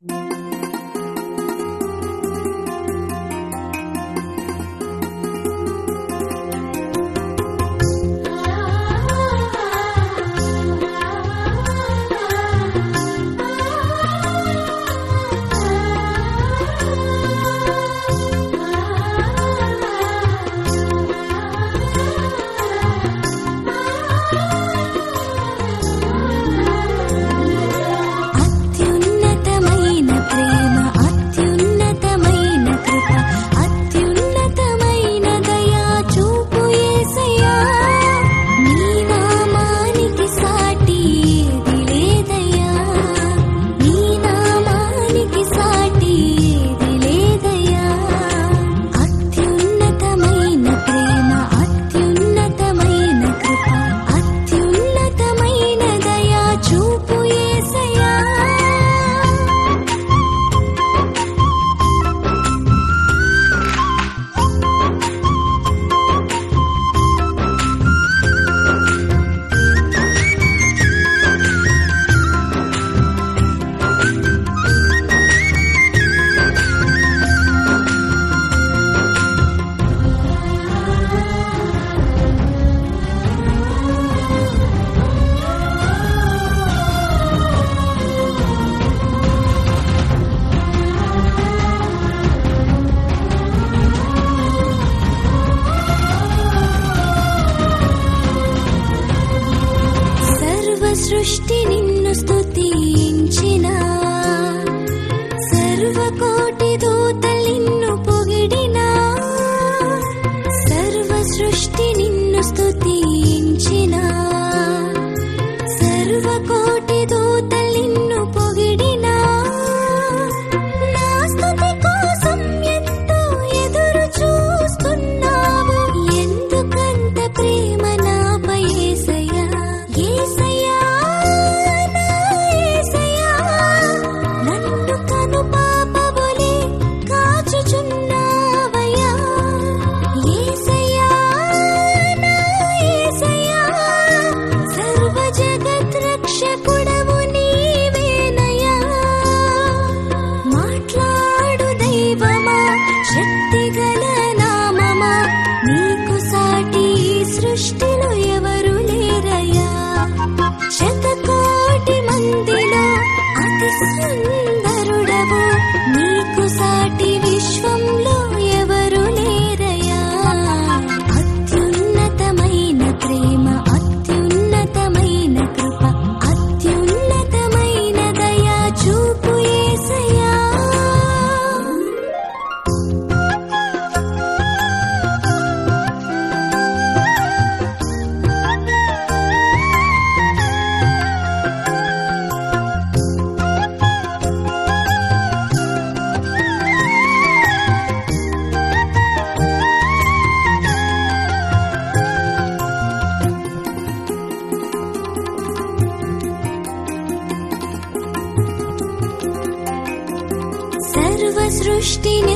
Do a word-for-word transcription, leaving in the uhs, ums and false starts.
సృష్టి నిన్ను స్తుతించిన సర్వకోటి దూతలు నిన్ను పొగిడినా సర్వ సృష్టి నిన్ను స్తుతించిన సర్వకోటి దూతలు నిన్ను పొగిడినా నా స్తుతి కోసం ఎంతో ఎదురు చూస్తున్నావు ఎందుకంత ప్రేమ నాపై యేసయ్యా యేసయ్యా నా యేసయ్యా నన్ను కను పాపవలె కాచుచున్నావయ్యా యేసయ్యా నా యేసయ్యా సర్వ జగత్ రక్షకుడవు నీవేనయ్యా మాట్లాడు దైవమా శక్తిగల నామమా నీకు సాటి సృష్టిలో ఎవరు లేరయ్యా శతకోటి మందిలో అతి సుందరుడవు నీకు సాటి విశ్వంలో ఎవరు లేరయ్యా అత్యున్నతమైన ప్రేమ అత్యున్నతమైన కృప అత్యున్నతమైన దయా చూపు యేసయ్యా సర్వ సృష్టిని